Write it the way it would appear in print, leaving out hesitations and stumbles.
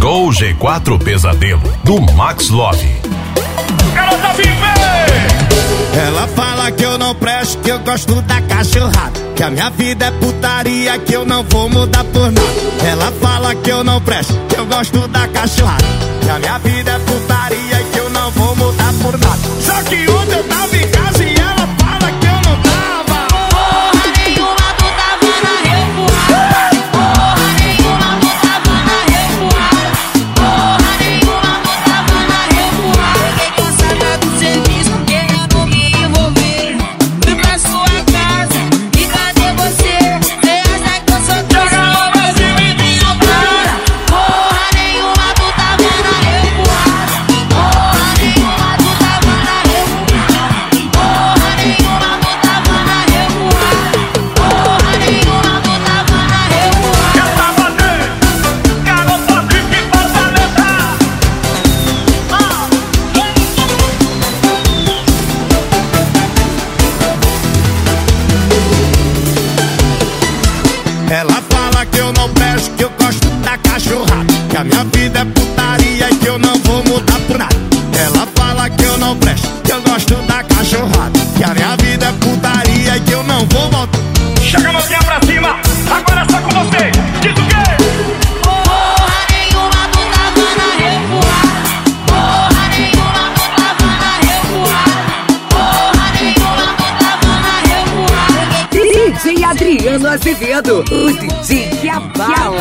Gol G4 Pesadelo, do Max Love. Garota Viver! Ela fala que eu não presto, que eu gosto da cachorrada, que a minha vida é putaria, que eu não vou mudar por nada. Ela fala que eu não presto, que eu gosto da cachorrada, que a minha vida é putaria e que eu não vou mudar por nada. Só que ontem eu tava em casa e ela fala que eu não tava. Porra nenhuma, tu tava na revoada. Porra nenhuma, tu tava na revoada. Porra nenhuma, tu tava na revoada. Fiquei cansada do serviço, querendo me envolver. Fui pra sua casa e cadê você? Vem essa que eu sou trouxa, mas me para. Porra nenhuma, tu tava na revoada. Porra nenhuma, tu tava na revoada. Porra nenhuma, tu tava na revoada. Porra nenhuma, tu tava na revoada. Eu tava dentro, garota Viver Fortaleza. Ela fala que eu não presto, que eu gosto da cachorrada, que a minha vida é putaria e que eu não vou mudar por nada. Ela fala que eu não presto, que eu gosto da cachorrada, que a minha vida é putaria e que eu não vou voltar. Chega a mãozinha pra cima, agora é só com você. Diz o quê? Porra nenhuma, tu tava na revoada. Porra nenhuma, tu tava na revoada. Porra nenhuma, tu tava na revoada. DJ Adriano Azevedo, o DJ que abala.